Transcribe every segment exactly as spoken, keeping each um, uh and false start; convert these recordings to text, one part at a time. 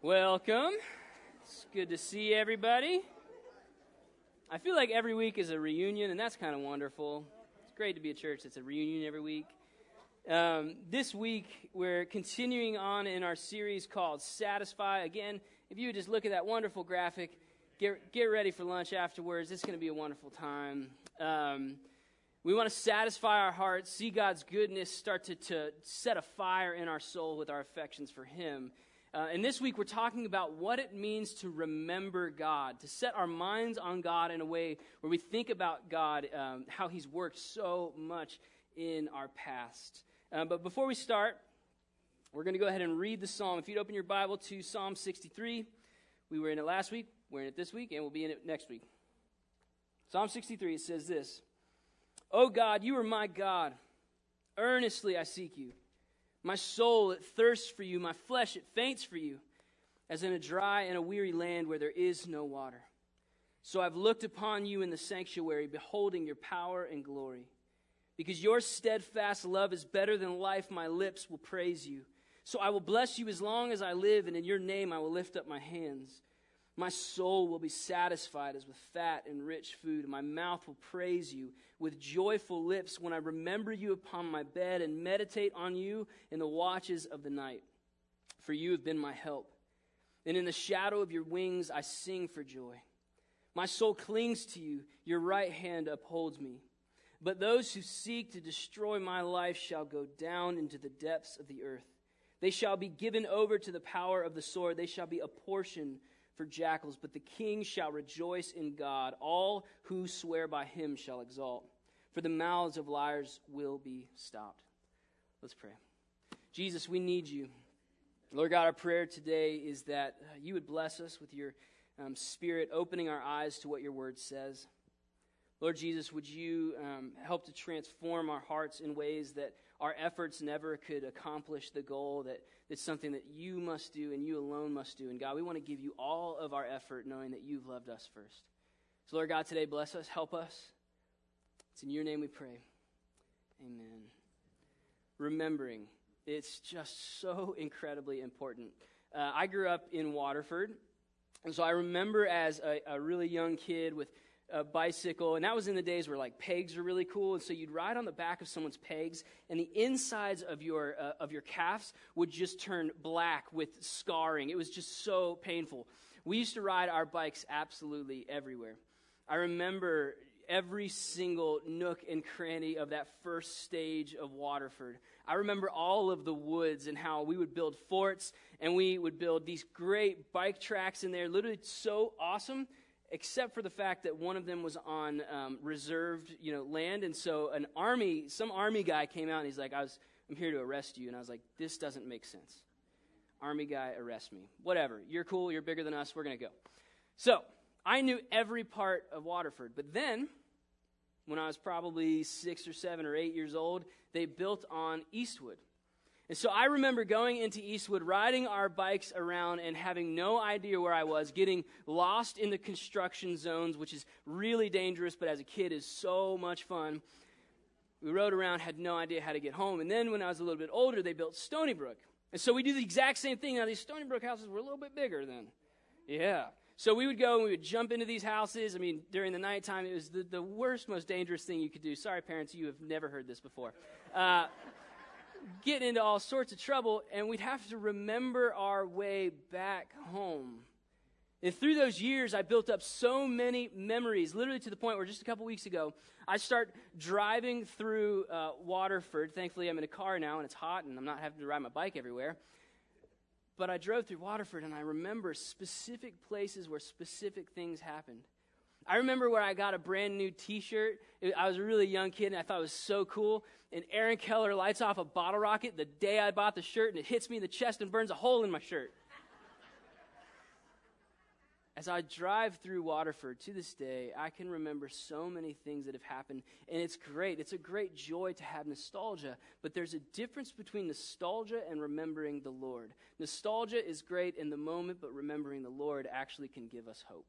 Welcome. It's good to see everybody. I feel like every week is a reunion, and that's kind of wonderful. It's great to be a church that's a reunion every week. Um, this week, we're continuing on in our series called Satisfy. Again, if you would just look at that wonderful graphic, get, get ready for lunch afterwards. It's going to be a wonderful time. Um, we want to satisfy our hearts, see God's goodness start to, to set a fire in our soul with our affections for Him. Uh, and this week we're talking about what it means to remember God, to set our minds on God in a way where we think about God, um, how He's worked so much in our past. Uh, but before we start, we're going to go ahead and read the psalm. If you'd open your Bible to Psalm sixty-three, we were in it last week, we're in it this week, and we'll be in it next week. Psalm sixty-three, it says this: "O God, you are my God. Earnestly I seek you. My soul, it thirsts for you. My flesh, it faints for you, as in a dry and a weary land where there is no water. So I've looked upon you in the sanctuary, beholding your power and glory. Because your steadfast love is better than life, my lips will praise you. So I will bless you as long as I live, and in your name I will lift up my hands. My soul will be satisfied as with fat and rich food, and my mouth will praise you with joyful lips when I remember you upon my bed and meditate on you in the watches of the night. For you have been my help, and in the shadow of your wings I sing for joy. My soul clings to you, your right hand upholds me. But those who seek to destroy my life shall go down into the depths of the earth. They shall be given over to the power of the sword. They shall be a portion for jackals, but the king shall rejoice in God. All who swear by him shall exalt, for the mouths of liars will be stopped." Let's pray. Jesus, we need you. Lord God, our prayer today is that you would bless us with your um, Spirit, opening our eyes to what your word says. Lord Jesus, would you um, help to transform our hearts in ways that our efforts never could accomplish the goal, that it's something that you must do and you alone must do. And God, we want to give you all of our effort knowing that you've loved us first. So Lord God, today bless us, help us. It's in your name we pray. Amen. Remembering, it's just so incredibly important. Uh, I grew up in Waterford, and so I remember as a, a really young kid with a bicycle, and that was in the days where like pegs were really cool, and so you'd ride on the back of someone's pegs, and the insides of your uh, of your calves would just turn black with scarring. It was just so painful. We used to ride our bikes absolutely everywhere. I remember every single nook and cranny of that first stage of Waterford. I remember all of the woods and how we would build forts, and we would build these great bike tracks in there, literally so awesome, except for the fact that one of them was on um, reserved, you know, land, and so an army, some army guy came out, and he's like, I was, I'm here to arrest you, and I was like, this doesn't make sense. Army guy, arrest me. Whatever, you're cool, you're bigger than us, we're going to go. So, I knew every part of Waterford, but then, when I was probably six or seven or eight years old, they built on Eastwood. And so I remember going into Eastwood, riding our bikes around and having no idea where I was, getting lost in the construction zones, which is really dangerous, but as a kid is so much fun. We rode around, had no idea how to get home. And then when I was a little bit older, they built Stony Brook. And so we do the exact same thing. Now, these Stony Brook houses were a little bit bigger then. Yeah. So we would go and we would jump into these houses. I mean, during the nighttime, it was the, the worst, most dangerous thing you could do. Sorry, parents, you have never heard this before. Uh get into all sorts of trouble, and we'd have to remember our way back home. And through those years, I built up so many memories, literally to the point where just a couple weeks ago, I start driving through uh, Waterford. Thankfully, I'm in a car now, and it's hot, and I'm not having to ride my bike everywhere. But I drove through Waterford, and I remember specific places where specific things happened. I remember where I got a brand new t-shirt. It, I was a really young kid, and I thought it was so cool. And Aaron Keller lights off a bottle rocket the day I bought the shirt, and it hits me in the chest and burns a hole in my shirt. As I drive through Waterford to this day, I can remember so many things that have happened, and it's great. It's a great joy to have nostalgia, but there's a difference between nostalgia and remembering the Lord. Nostalgia is great in the moment, but remembering the Lord actually can give us hope.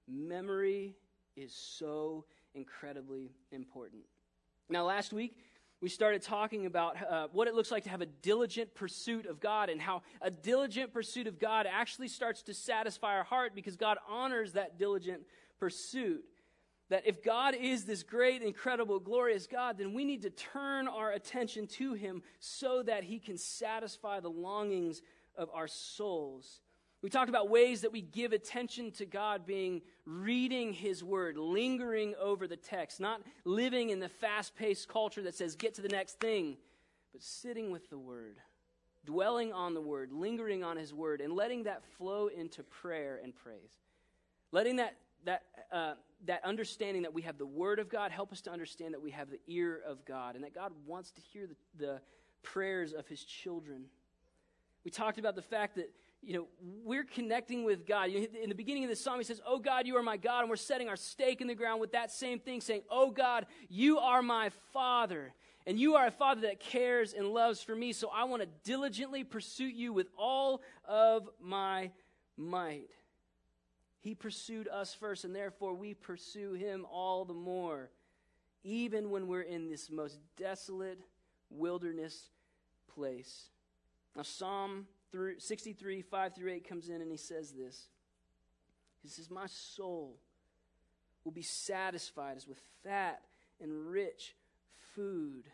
Memory is so incredibly important. Now, last week, we started talking about uh, what it looks like to have a diligent pursuit of God, and how a diligent pursuit of God actually starts to satisfy our heart because God honors that diligent pursuit. That if God is this great, incredible, glorious God, then we need to turn our attention to him so that he can satisfy the longings of our souls. We talked about ways that we give attention to God being reading his word, lingering over the text, not living in the fast-paced culture that says get to the next thing, but sitting with the word, dwelling on the word, lingering on his word, and letting that flow into prayer and praise. Letting that that uh, that understanding that we have the word of God help us to understand that we have the ear of God, and that God wants to hear the, the prayers of his children. We talked about the fact that, you know, we're connecting with God. In the beginning of this psalm, he says, "Oh God, you are my God," and we're setting our stake in the ground with that same thing, saying, "Oh God, you are my Father, and you are a Father that cares and loves for me, so I want to diligently pursue you with all of my might." He pursued us first, and therefore we pursue him all the more, even when we're in this most desolate wilderness place. Now, Psalm sixty-three, five through eight comes in, and he says this. He says, "My soul will be satisfied as with fat and rich food.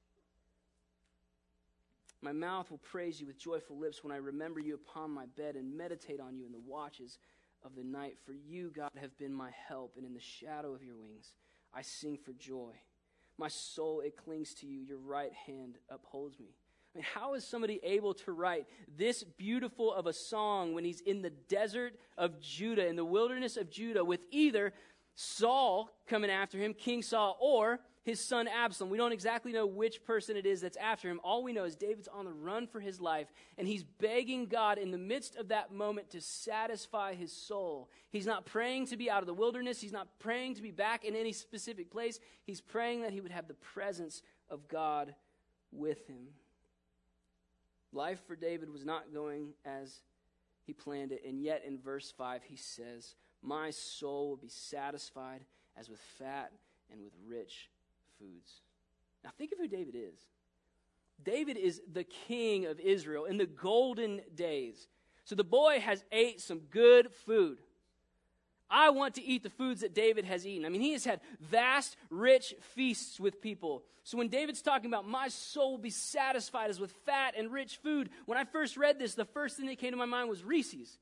My mouth will praise you with joyful lips when I remember you upon my bed and meditate on you in the watches of the night. For you, God, have been my help, and in the shadow of your wings I sing for joy. My soul, it clings to you. Your right hand upholds me." I mean, how is somebody able to write this beautiful of a song when he's in the desert of Judah, in the wilderness of Judah, with either Saul coming after him, King Saul, or his son Absalom? We don't exactly know which person it is that's after him. All we know is David's on the run for his life, and he's begging God in the midst of that moment to satisfy his soul. He's not praying to be out of the wilderness. He's not praying to be back in any specific place. He's praying that he would have the presence of God with him. Life for David was not going as he planned it, and yet in verse five he says, "My soul will be satisfied as with fat and with rich foods." Now think of who David is. David is the king of Israel in the golden days. So the boy has ate some good food. I want to eat the foods that David has eaten. I mean, he has had vast, rich feasts with people. So when David's talking about my soul will be satisfied as with fat and rich food, when I first read this, the first thing that came to my mind was Reese's.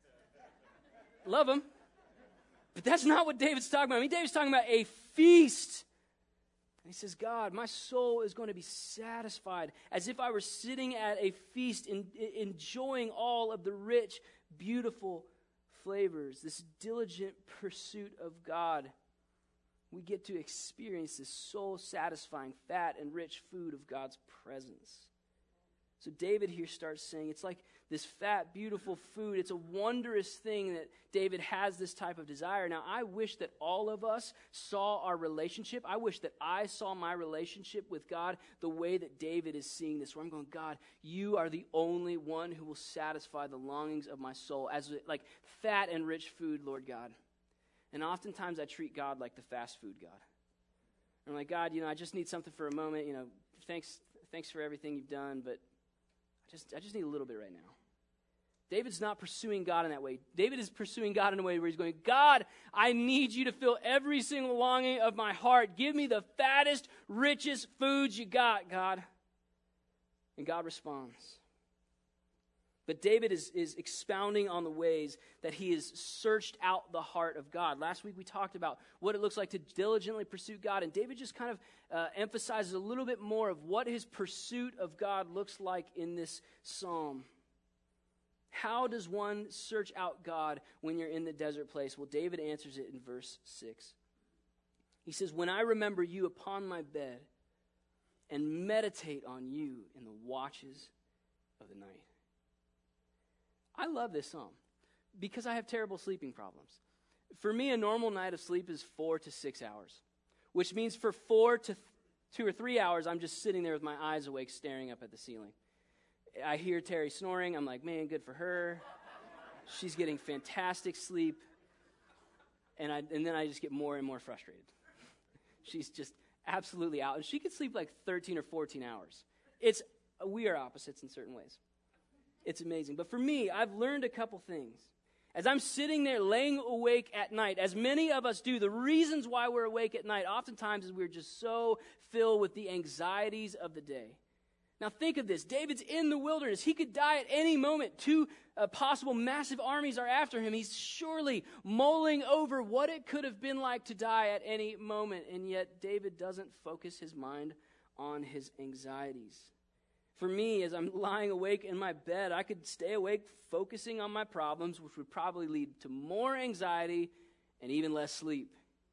Love them. But that's not what David's talking about. I mean, David's talking about a feast. And he says, God, my soul is going to be satisfied as if I were sitting at a feast, in, in, enjoying all of the rich, beautiful flavors, this diligent pursuit of God. We get to experience this soul-satisfying, fat and rich food of God's presence. So David here starts saying it's like this fat, beautiful food. It's a wondrous thing that David has this type of desire. Now, I wish that all of us saw our relationship. I wish that I saw my relationship with God the way that David is seeing this, where I'm going, God, you are the only one who will satisfy the longings of my soul as like fat and rich food, Lord God. And oftentimes I treat God like the fast food God. I'm like, God, you know, I just need something for a moment. You know, thanks, thanks for everything you've done, but I just, I just need a little bit right now. David's not pursuing God in that way. David is pursuing God in a way where he's going, God, I need you to fill every single longing of my heart. Give me the fattest, richest foods you got, God. And God responds. But David is, is expounding on the ways that he has searched out the heart of God. Last week we talked about what it looks like to diligently pursue God, and David just kind of uh, emphasizes a little bit more of what his pursuit of God looks like in this psalm. How does one search out God when you're in the desert place? Well, David answers it in verse six. He says, when I remember you upon my bed and meditate on you in the watches of the night. I love this psalm because I have terrible sleeping problems. For me, a normal night of sleep is four to six hours, which means for four to th- two or three hours, I'm just sitting there with my eyes awake, staring up at the ceiling. I hear Terry snoring. I'm like, man, good for her. She's getting fantastic sleep. And I and then I just get more and more frustrated. She's just absolutely out. And she could sleep like thirteen or fourteen hours. It's, we are opposites in certain ways. It's amazing. But for me, I've learned a couple things. As I'm sitting there laying awake at night, as many of us do, the reasons why we're awake at night oftentimes is we're just so filled with the anxieties of the day. Now think of this. David's in the wilderness. He could die at any moment. Two uh, possible massive armies are after him. He's surely mulling over what it could have been like to die at any moment. And yet David doesn't focus his mind on his anxieties. For me, as I'm lying awake in my bed, I could stay awake focusing on my problems, which would probably lead to more anxiety and even less sleep.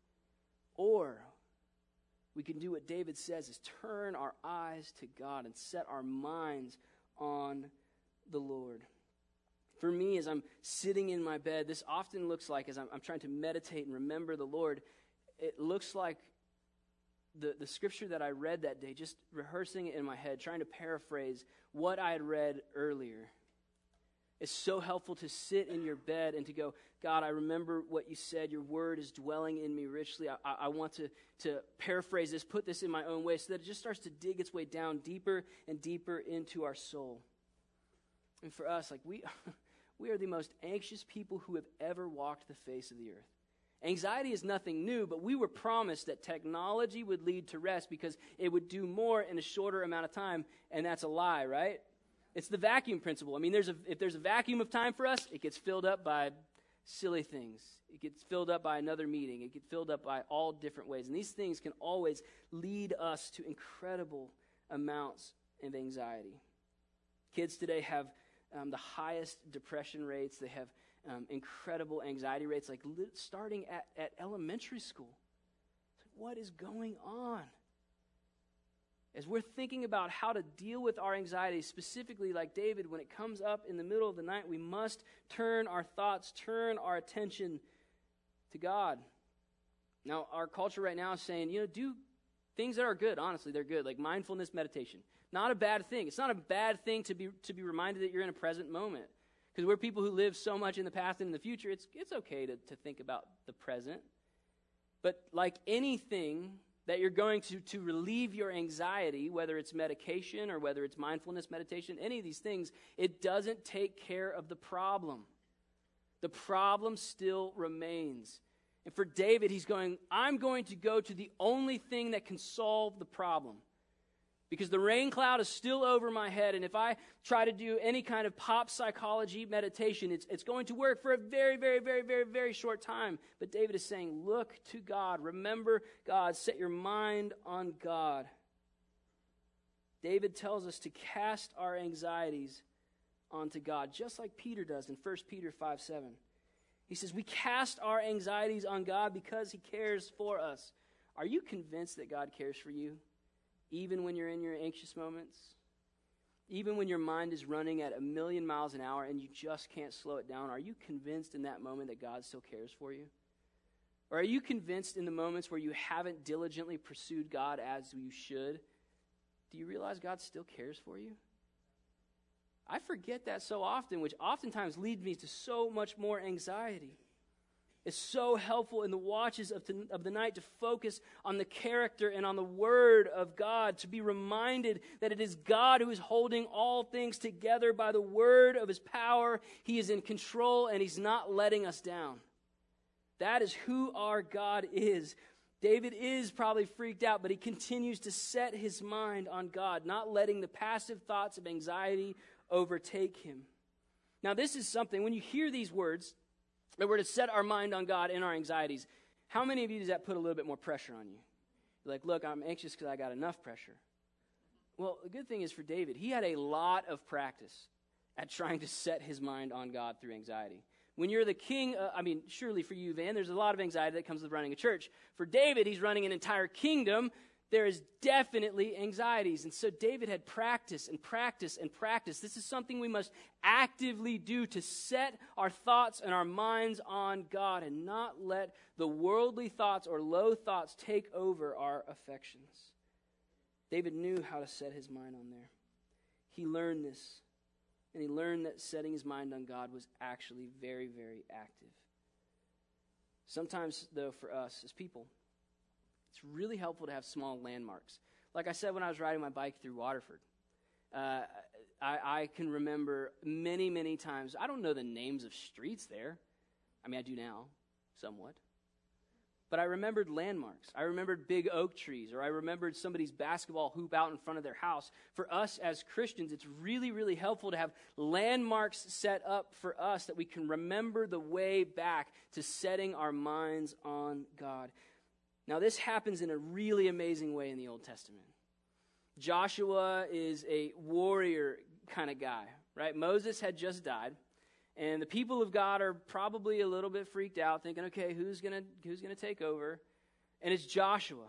Or we can do what David says, is turn our eyes to God and set our minds on the Lord. For me, as I'm sitting in my bed, this often looks like, as I'm, I'm trying to meditate and remember the Lord, it looks like the, the scripture that I read that day, just rehearsing it in my head, trying to paraphrase what I had read earlier. It's so helpful to sit in your bed and to go, God, I remember what you said. Your word is dwelling in me richly. I, I, I want to, to paraphrase this, put this in my own way so that it just starts to dig its way down deeper and deeper into our soul. And for us, like we, we are the most anxious people who have ever walked the face of the earth. Anxiety is nothing new, but we were promised that technology would lead to rest because it would do more in a shorter amount of time, and that's a lie, right? It's the vacuum principle. I mean, there's a, if there's a vacuum of time for us, it gets filled up by silly things. It gets filled up by another meeting. It gets filled up by all different ways. And these things can always lead us to incredible amounts of anxiety. Kids today have um, the highest depression rates. They have um, incredible anxiety rates, like li- starting at, at elementary school. What is going on? As we're thinking about how to deal with our anxiety, specifically like David, when it comes up in the middle of the night, we must turn our thoughts, turn our attention to God. Now, our culture right now is saying, you know, do things that are good. Honestly, they're good, like mindfulness meditation. Not a bad thing. It's not a bad thing to be to be reminded that you're in a present moment. Because we're people who live so much in the past and in the future, it's it's okay to, to think about the present. But like anything that you're going to, to relieve your anxiety, whether it's medication or whether it's mindfulness meditation, any of these things, it doesn't take care of the problem. The problem still remains. And for David, he's going, I'm going to go to the only thing that can solve the problem. Because the rain cloud is still over my head, and if I try to do any kind of pop psychology meditation, it's, it's going to work for a very, very, very, very, very short time. But David is saying, look to God. Remember God. Set your mind on God. David tells us to cast our anxieties onto God, just like Peter does in First Peter five seven. He says, we cast our anxieties on God because he cares for us. Are you convinced that God cares for you? Even when you're in your anxious moments, even when your mind is running at a million miles an hour and you just can't slow it down, are you convinced in that moment that God still cares for you? Or are you convinced in the moments where you haven't diligently pursued God as you should? Do you realize God still cares for you? I forget that so often, which oftentimes leads me to so much more anxiety. It's so helpful in the watches of, to, of the night to focus on the character and on the word of God, to be reminded that it is God who is holding all things together by the word of his power. He is in control and he's not letting us down. That is who our God is. David is probably freaked out, but he continues to set his mind on God, not letting the passive thoughts of anxiety overtake him. Now, this is something, when you hear these words, that we're to set our mind on God in our anxieties, how many of you does that put a little bit more pressure on you? You're like, look, I'm anxious because I got enough pressure. Well, the good thing is for David, he had a lot of practice at trying to set his mind on God through anxiety. When you're the king, uh, I mean, surely for you, Van, there's a lot of anxiety that comes with running a church. For David, he's running an entire kingdom. There is definitely anxieties. And so David had practice and practice and practice. This is something we must actively do to set our thoughts and our minds on God and not let the worldly thoughts or low thoughts take over our affections. David knew how to set his mind on there. He learned this, and he learned that setting his mind on God was actually very, very active. Sometimes, though, for us as people, It's really helpful to have small landmarks. Like I said when I was riding my bike through Waterford, uh, I, I can remember many, many times. I don't know the names of streets there. I mean, I do now, somewhat. But I remembered landmarks. I remembered big oak trees, or I remembered somebody's basketball hoop out in front of their house. For us as Christians, it's really, really helpful to have landmarks set up for us that we can remember the way back to setting our minds on God. Now, this happens in a really amazing way in the Old Testament. Joshua is a warrior kind of guy, right? Moses had just died. And the people of God are probably a little bit freaked out, thinking, okay, who's going to who's going to take over? And it's Joshua.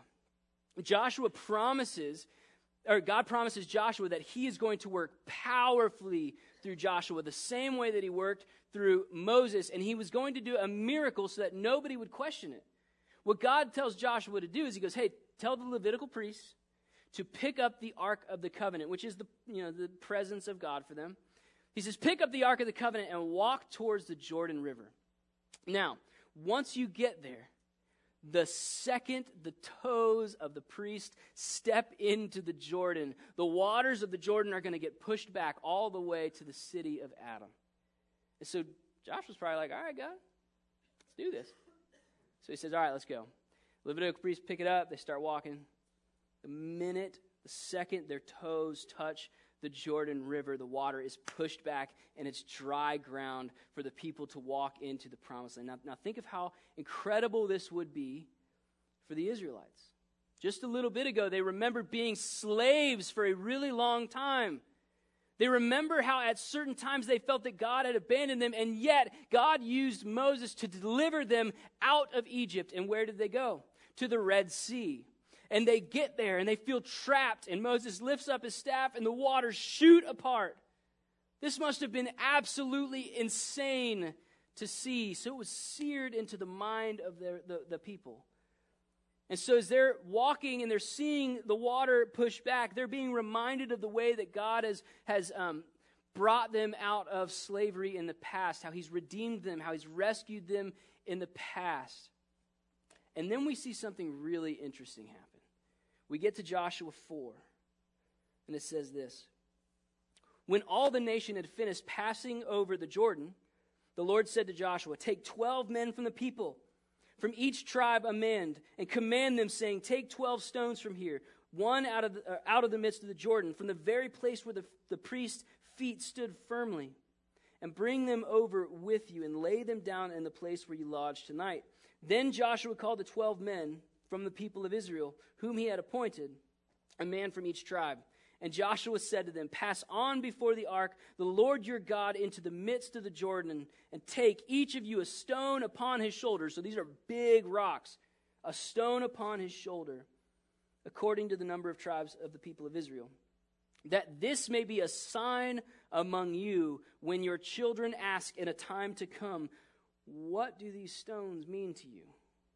Joshua promises, or God promises Joshua that he is going to work powerfully through Joshua, the same way that he worked through Moses. And he was going to do a miracle so that nobody would question it. What God tells Joshua to do is he goes, hey, tell the Levitical priests to pick up the Ark of the Covenant, which is the you know the presence of God for them. He says, pick up the Ark of the Covenant and walk towards the Jordan River. Now, once you get there, the second the toes of the priest step into the Jordan, the waters of the Jordan are going to get pushed back all the way to the city of Adam. And so Joshua's probably like, all right, God, let's do this. So he says, all right, let's go. Levitical priests pick it up. They start walking. The minute, the second their toes touch the Jordan River, the water is pushed back and it's dry ground for the people to walk into the promised land. Now, now think of how incredible this would be for the Israelites. Just a little bit ago, they remembered being slaves for a really long time. They remember how at certain times they felt that God had abandoned them, and yet God used Moses to deliver them out of Egypt. And where did they go? To the Red Sea. And they get there and they feel trapped, and Moses lifts up his staff and the waters shoot apart. This must have been absolutely insane to see. So it was seared into the mind of their, the, the people. And so as they're walking and they're seeing the water push back, they're being reminded of the way that God has, has um, brought them out of slavery in the past, how he's redeemed them, how he's rescued them in the past. And then we see something really interesting happen. We get to Joshua four, and it says this. When all the nation had finished passing over the Jordan, the Lord said to Joshua, take twelve men from the people, from each tribe a man, and command them, saying, take twelve stones from here, one out of the, uh, out of the midst of the Jordan, from the very place where the, the priest's feet stood firmly, and bring them over with you, and lay them down in the place where you lodge tonight. Then Joshua called the twelve men from the people of Israel, whom he had appointed, a man from each tribe. And Joshua said to them, pass on before the ark, the Lord your God, into the midst of the Jordan, and take each of you a stone upon his shoulder. So these are big rocks. A stone upon his shoulder, according to the number of tribes of the people of Israel. That this may be a sign among you when your children ask in a time to come, what do these stones mean to you?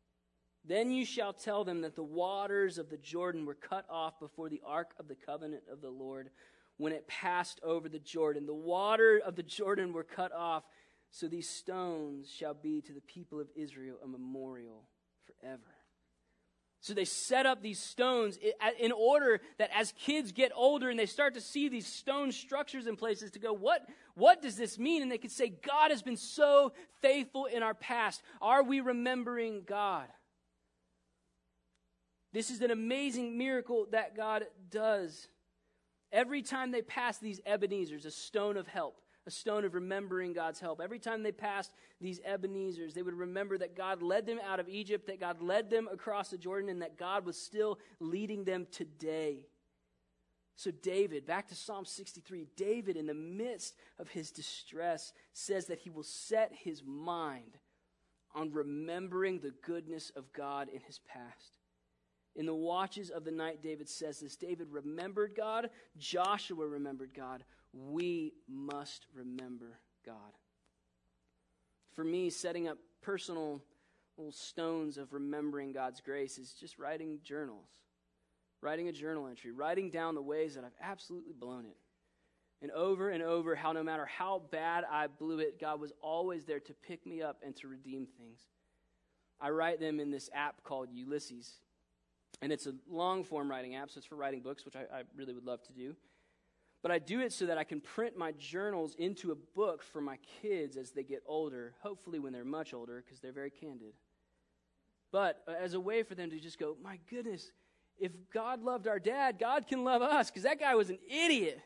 Then you shall tell them that the waters of the Jordan were cut off before the ark of the covenant of the Lord when it passed over the Jordan. The water of the Jordan were cut off, so these stones shall be to the people of Israel a memorial forever. So they set up these stones in order that as kids get older and they start to see these stone structures in places to go, what, what does this mean? And they could say, God has been so faithful in our past. Are we remembering God? This is an amazing miracle that God does. Every time they pass these Ebenezers, a stone of help, a stone of remembering God's help. Every time they passed these Ebenezers, they would remember that God led them out of Egypt, that God led them across the Jordan, and that God was still leading them today. So David, back to Psalm sixty-three, David, in the midst of his distress, says that he will set his mind on remembering the goodness of God in his past. In the watches of the night, David says this. David remembered God. Joshua remembered God. We must remember God. For me, setting up personal little stones of remembering God's grace is just writing journals. Writing a journal entry. Writing down the ways that I've absolutely blown it. And over and over, how no matter how bad I blew it, God was always there to pick me up and to redeem things. I write them in this app called Ulysses. And it's a long-form writing app, so it's for writing books, which I, I really would love to do. But I do it so that I can print my journals into a book for my kids as they get older, hopefully when they're much older, because they're very candid. But uh, as a way for them to just go, my goodness, if God loved our dad, God can love us, because that guy was an idiot.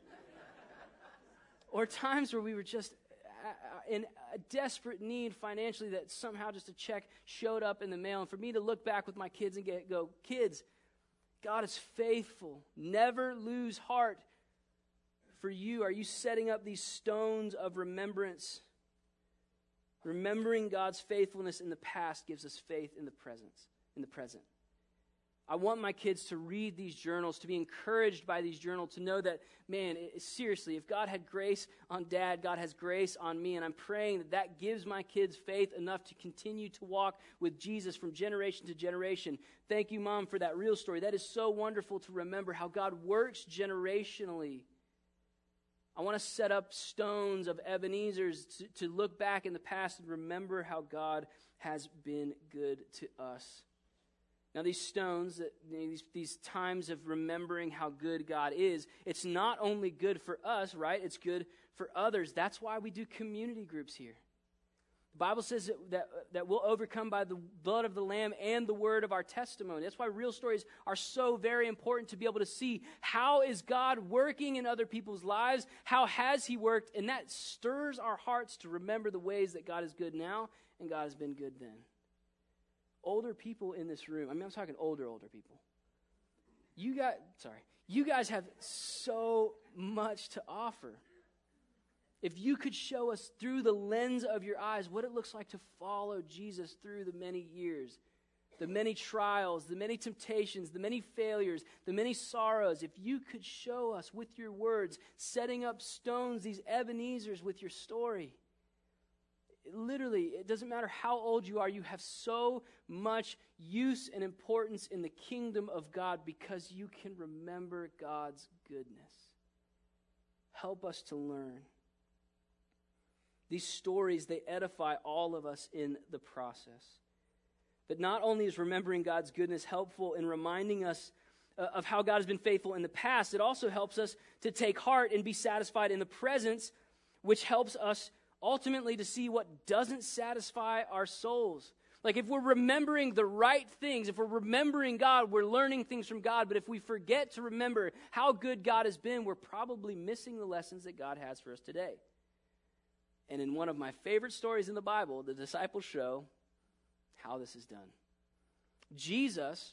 Or times where we were just in a desperate need financially that somehow just a check showed up in the mail. And for me to look back with my kids and get, go, kids, God is faithful. Never lose heart. For you, are you setting up these stones of remembrance? Remembering God's faithfulness in the past gives us faith in the present. In the present. I want my kids to read these journals, to be encouraged by these journals, to know that, man, it, seriously, if God had grace on Dad, God has grace on me, and I'm praying that that gives my kids faith enough to continue to walk with Jesus from generation to generation. Thank you, Mom, for that real story. That is so wonderful to remember how God works generationally. I want to set up stones of Ebenezer's to, to look back in the past and remember how God has been good to us. Now, these stones, these, these times of remembering how good God is, it's not only good for us, right? It's good for others. That's why we do community groups here. The Bible says that, that, that we'll overcome by the blood of the Lamb and the word of our testimony. That's why real stories are so very important, to be able to see how is God working in other people's lives? How has he worked? And that stirs our hearts to remember the ways that God is good now and God has been good then. Older people in this room, I mean, I'm talking older, older people. You got, sorry, you guys have so much to offer. If you could show us through the lens of your eyes what it looks like to follow Jesus through the many years, the many trials, the many temptations, the many failures, the many sorrows, if you could show us with your words, setting up stones, these Ebenezer's with your story. Literally, it doesn't matter how old you are, you have so much use and importance in the kingdom of God because you can remember God's goodness. Help us to learn. These stories, they edify all of us in the process. But not only is remembering God's goodness helpful in reminding us uh, of how God has been faithful in the past, it also helps us to take heart and be satisfied in the presence, which helps us ultimately to see what doesn't satisfy our souls. Like if we're remembering the right things, if we're remembering God, we're learning things from God. But if we forget to remember how good God has been, we're probably missing the lessons that God has for us today. And in one of my favorite stories in the Bible, the disciples show how this is done. Jesus,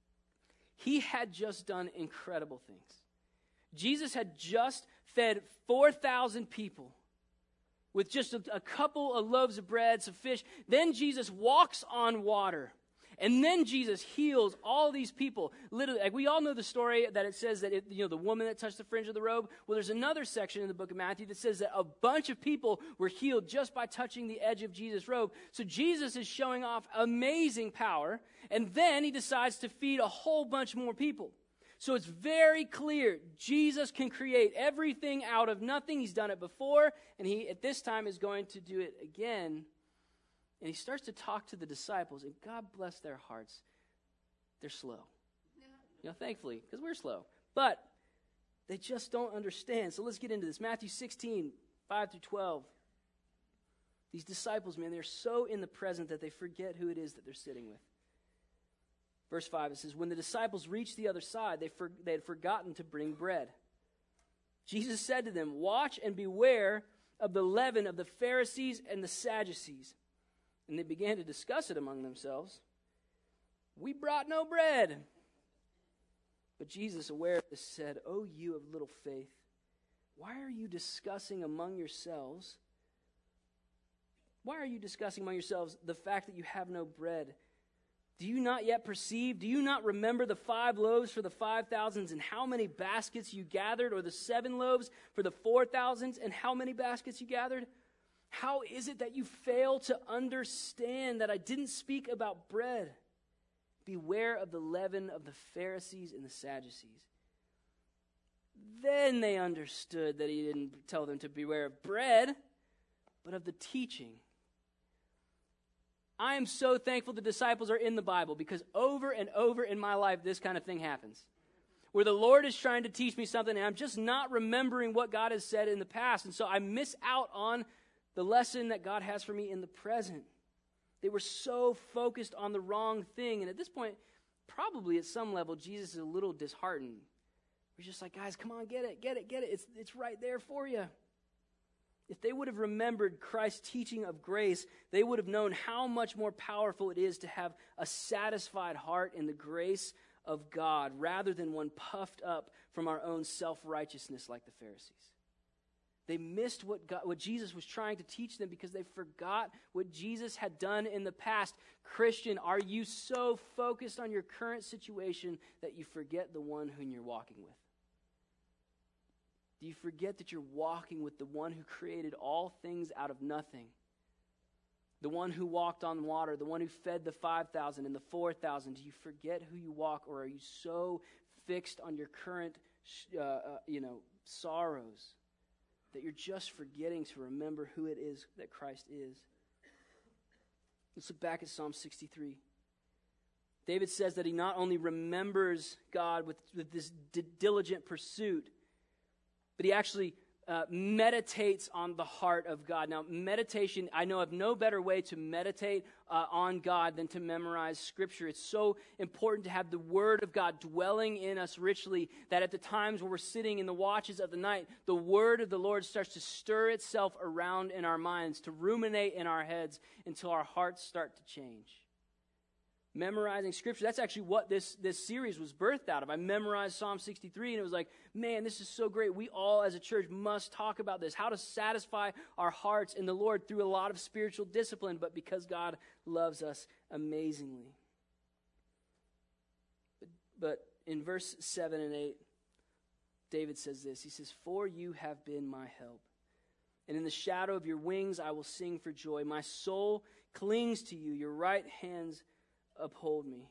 he had just done incredible things. Jesus had just fed four thousand people with just a, a couple of loaves of bread, some fish. Then Jesus walks on water. And then Jesus heals all these people. Literally, like we all know the story that it says that, it, you know, the woman that touched the fringe of the robe. Well, there's another section in the book of Matthew that says that a bunch of people were healed just by touching the edge of Jesus' robe. So Jesus is showing off amazing power. And then he decides to feed a whole bunch more people. So it's very clear Jesus can create everything out of nothing. He's done it before, and he at this time is going to do it again. And he starts to talk to the disciples, and God bless their hearts. They're slow. You know, thankfully, because we're slow. But they just don't understand. So let's get into this. Matthew sixteen, five through twelve. These disciples, man, they're so in the present that they forget who it is that they're sitting with. Verse five, it says, when the disciples reached the other side, they, for, they had forgotten to bring bread. Jesus said to them, watch and beware of the leaven of the Pharisees and the Sadducees. And they began to discuss it among themselves. We brought no bread. But Jesus, aware of this, said, O you of little faith, why are you discussing among yourselves? Why are you discussing among yourselves the fact that you have no bread? Do you not yet perceive? Do you not remember the five loaves for the five thousands and how many baskets you gathered, or the seven loaves for the four thousands and how many baskets you gathered? How is it that you fail to understand that I didn't speak about bread? Beware of the leaven of the Pharisees and the Sadducees. Then they understood that he didn't tell them to beware of bread, but of the teaching. I am so thankful the disciples are in the Bible, because over and over in my life, this kind of thing happens. Where the Lord is trying to teach me something, and I'm just not remembering what God has said in the past. And so I miss out on the lesson that God has for me in the present. They were so focused on the wrong thing. And at this point, probably at some level, Jesus is a little disheartened. We're just like, guys, come on, get it, get it, get it. It's, it's right there for you. If they would have remembered Christ's teaching of grace, they would have known how much more powerful it is to have a satisfied heart in the grace of God rather than one puffed up from our own self-righteousness like the Pharisees. They missed what God, what Jesus was trying to teach them because they forgot what Jesus had done in the past. Christian, are you so focused on your current situation that you forget the one whom you're walking with? Do you forget that you're walking with the one who created all things out of nothing? The one who walked on water, the one who fed the five thousand and the four thousand. Do you forget who you walk, or are you so fixed on your current uh, uh, you know, sorrows that you're just forgetting to remember who it is that Christ is? Let's look back at Psalm sixty-three. David says that he not only remembers God with, with this d- diligent pursuit, but he actually uh, meditates on the heart of God. Now, meditation, I know of no better way to meditate uh, on God than to memorize Scripture. It's so important to have the Word of God dwelling in us richly that at the times where we're sitting in the watches of the night, the Word of the Lord starts to stir itself around in our minds, to ruminate in our heads until our hearts start to change. Memorizing Scripture, that's actually what this, this series was birthed out of. I memorized Psalm sixty-three, and it was like, man, this is so great. We all as a church must talk about this, how to satisfy our hearts in the Lord through a lot of spiritual discipline, but because God loves us amazingly. But, but in verse seven and eight, David says this. He says, "For you have been my help, and in the shadow of your wings I will sing for joy. My soul clings to you, your right hands uphold me."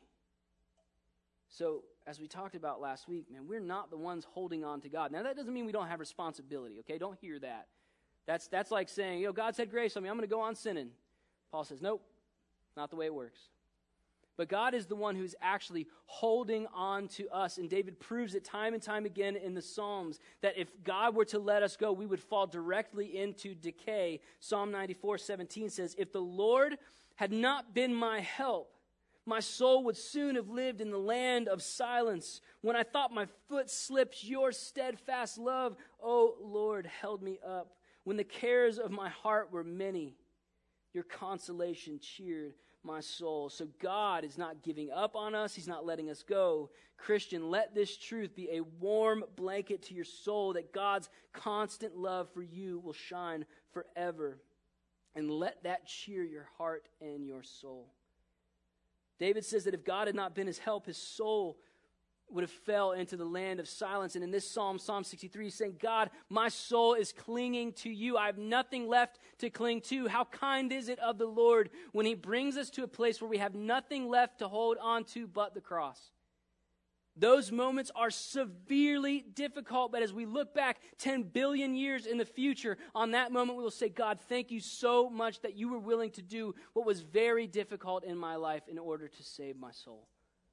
So, as we talked about last week, man, we're not the ones holding on to God. Now, that doesn't mean we don't have responsibility, okay? Don't hear that. That's that's like saying, you know, God said grace on me, I'm going to go on sinning. Paul says, nope, not the way it works. But God is the one who's actually holding on to us. And David proves it time and time again in the Psalms that if God were to let us go, we would fall directly into decay. Psalm ninety-four seventeen says, "If the Lord had not been my help, my soul would soon have lived in the land of silence. When I thought my foot slipped, your steadfast love, O Lord, held me up. When the cares of my heart were many, your consolation cheered my soul." So God is not giving up on us. He's not letting us go. Christian, let this truth be a warm blanket to your soul that God's constant love for you will shine forever. And let that cheer your heart and your soul. David says that if God had not been his help, his soul would have fell into the land of silence. And in this psalm, Psalm sixty-three, he's saying, God, my soul is clinging to you. I have nothing left to cling to. How kind is it of the Lord when he brings us to a place where we have nothing left to hold on to but the cross. Those moments are severely difficult, but as we look back ten billion years in the future, on that moment we will say, God, thank you so much that you were willing to do what was very difficult in my life in order to save my soul.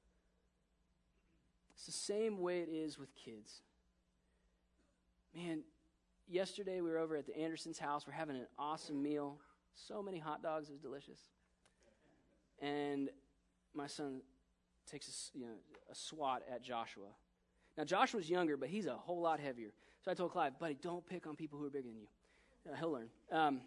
It's the same way it is with kids. Man, yesterday we were over at the Andersons' house. We're having an awesome meal. So many hot dogs. It was delicious. And my son takes a, you know, a swat at Joshua. Now, Joshua's younger, but he's a whole lot heavier. So I told Clive, buddy, don't pick on people who are bigger than you. Uh, he'll learn. Um,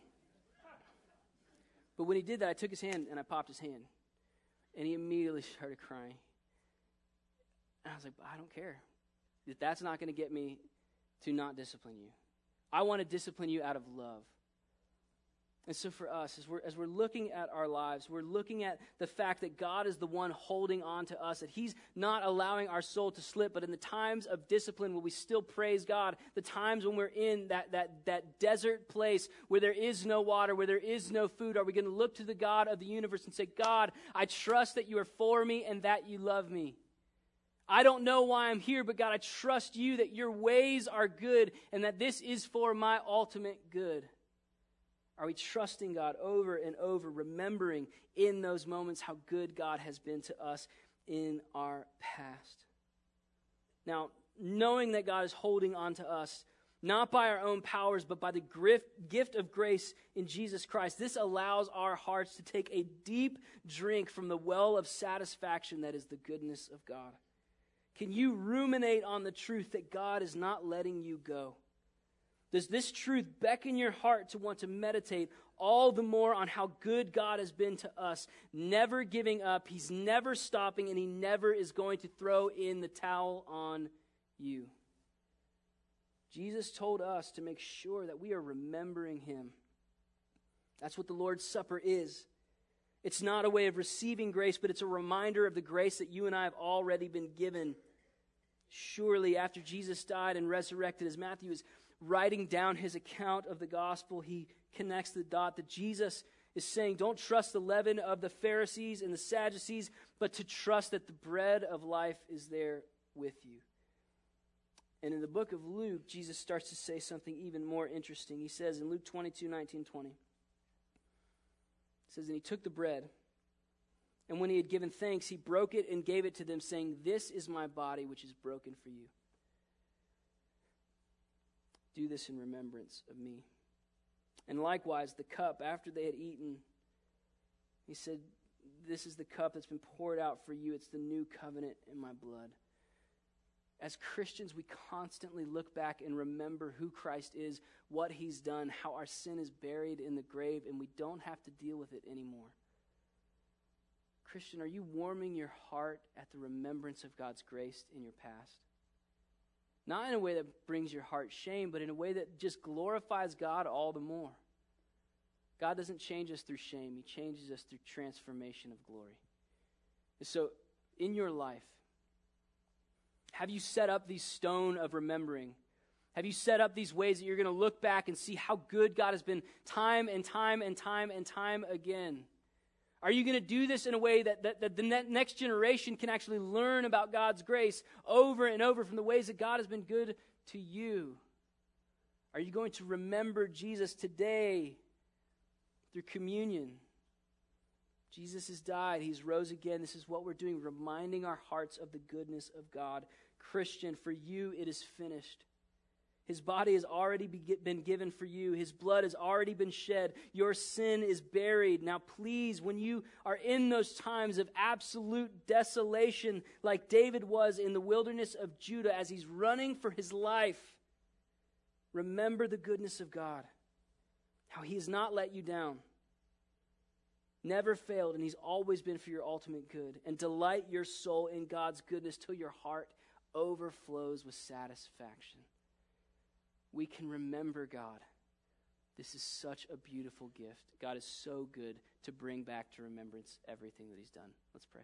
but when he did that, I took his hand and I popped his hand. And he immediately started crying. And I was like, I don't care. That's not going to get me to not discipline you. I want to discipline you out of love. And so for us, as we're, as we're looking at our lives, we're looking at the fact that God is the one holding on to us, that he's not allowing our soul to slip, but in the times of discipline will we still praise God, the times when we're in that, that, that desert place where there is no water, where there is no food, are we going to look to the God of the universe and say, God, I trust that you are for me and that you love me. I don't know why I'm here, but God, I trust you that your ways are good and that this is for my ultimate good. Are we trusting God over and over, remembering in those moments how good God has been to us in our past? Now, knowing that God is holding on to us, not by our own powers, but by the gift of grace in Jesus Christ, this allows our hearts to take a deep drink from the well of satisfaction that is the goodness of God. Can you ruminate on the truth that God is not letting you go? Does this truth beckon your heart to want to meditate all the more on how good God has been to us, never giving up, He's never stopping, and He never is going to throw in the towel on you? Jesus told us to make sure that we are remembering Him. That's what the Lord's Supper is. It's not a way of receiving grace, but it's a reminder of the grace that you and I have already been given. Surely, after Jesus died and resurrected, as Matthew is writing down his account of the gospel, he connects the dot that Jesus is saying, don't trust the leaven of the Pharisees and the Sadducees, but to trust that the bread of life is there with you. And in the book of Luke, Jesus starts to say something even more interesting. He says in Luke twenty-two, nineteen, twenty, it says, and he took the bread, and when he had given thanks, he broke it and gave it to them, saying, this is my body, which is broken for you. Do this in remembrance of me. And likewise, the cup, after they had eaten, he said, this is the cup that's been poured out for you. It's the new covenant in my blood. As Christians, we constantly look back and remember who Christ is, what He's done, how our sin is buried in the grave, and we don't have to deal with it anymore. Christian, are you warming your heart at the remembrance of God's grace in your past? Not in a way that brings your heart shame, but in a way that just glorifies God all the more. God doesn't change us through shame. He changes us through transformation of glory. So, in your life, have you set up these stone of remembering? Have you set up these ways that you're going to look back and see how good God has been time and time and time and time again? Are you going to do this in a way that, that, that the ne- next generation can actually learn about God's grace over and over from the ways that God has been good to you? Are you going to remember Jesus today through communion? Jesus has died. He's rose again. This is what we're doing, reminding our hearts of the goodness of God. Christian, for you it is finished. His body has already been given for you. His blood has already been shed. Your sin is buried. Now please, when you are in those times of absolute desolation, like David was in the wilderness of Judah as he's running for his life, remember the goodness of God, how He has not let you down, never failed, and He's always been for your ultimate good. And delight your soul in God's goodness till your heart overflows with satisfaction. We can remember God. This is such a beautiful gift. God is so good to bring back to remembrance everything that He's done. Let's pray.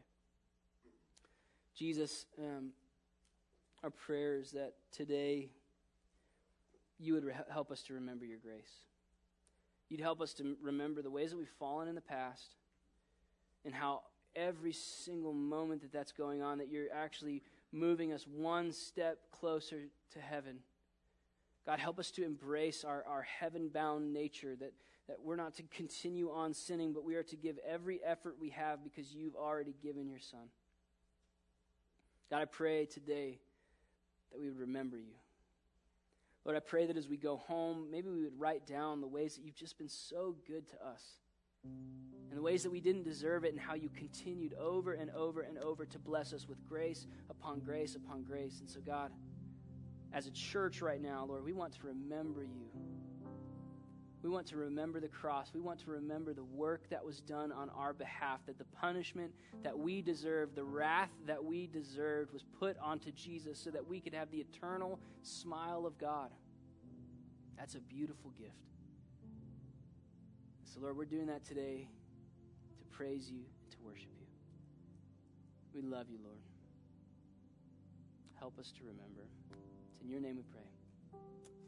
Jesus, um, our prayer is that today you would re- help us to remember your grace. You'd help us to remember the ways that we've fallen in the past and how every single moment that that's going on, that you're actually moving us one step closer to heaven. God, help us to embrace our, our heaven-bound nature, that, that we're not to continue on sinning, but we are to give every effort we have because you've already given your Son. God, I pray today that we would remember you. Lord, I pray that as we go home, maybe we would write down the ways that you've just been so good to us and the ways that we didn't deserve it and how you continued over and over and over to bless us with grace upon grace upon grace. And so, God, as a church right now, Lord, we want to remember you. We want to remember the cross. We want to remember the work that was done on our behalf, that the punishment that we deserved, the wrath that we deserved was put onto Jesus so that we could have the eternal smile of God. That's a beautiful gift. So, Lord, we're doing that today to praise you and to worship you. We love you, Lord. Help us to remember. It's in your name we pray.